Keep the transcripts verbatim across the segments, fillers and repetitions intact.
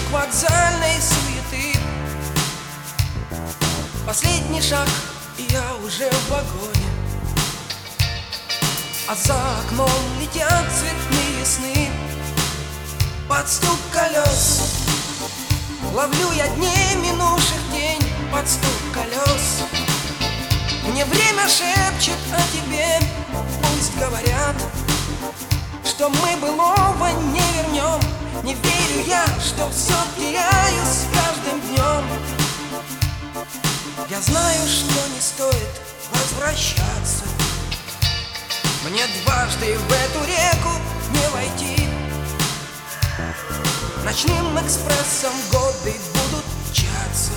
вокзальной суеты. Последний шаг, и я уже в вагоне, а за окном летят цветные сны. Под стук колес ловлю я дней минувших тень. Под стук колес мне время шепчет о тебе. Пусть говорят, что мы былого не вернем. Не верю я, что все теряю с каждым днем. Я знаю, что не стоит возвращаться. Мне дважды в эту реку не войти. Ночным экспрессом годы будут мчаться,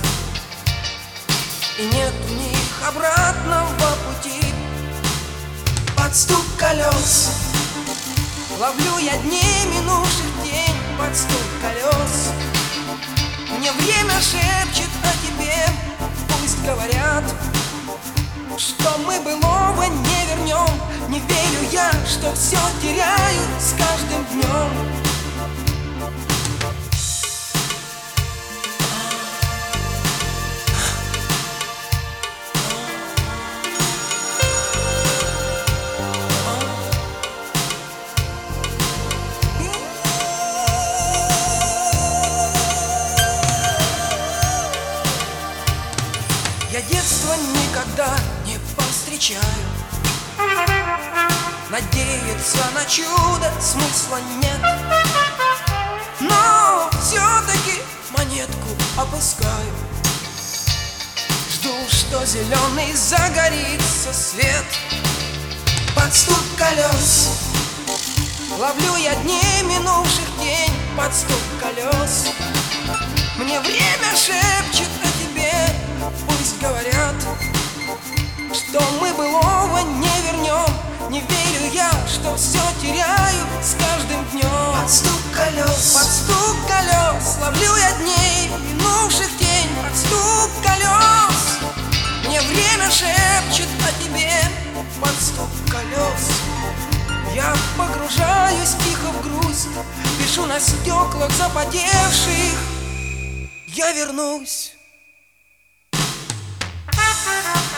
и нет в них обратного пути. Под стук колес ловлю я дней минувших день. Под стук колес мне время шепчет о тебе. Пусть говорят, что мы былого не вернем. Не верю я, что все теряю с каждым днем. Я детство никогда не повстречаю. Надеяться на чудо смысла нет, но все-таки монетку опускаю. Жду, что зеленый загорится свет. Под стук колес ловлю я дней минувших день. Под стук колес мне время шепчет о тебе. Пусть говорят, что мы былого не вернем. Не верю я, что все теряю с каждым днем. Под стук колес, под стук колес ловлю я дней минувших день. Под стук колес мне время шепчет о тебе. Под стук колес я погружаюсь тихо в грусть. Пишу на стеклах запотевших: я вернусь.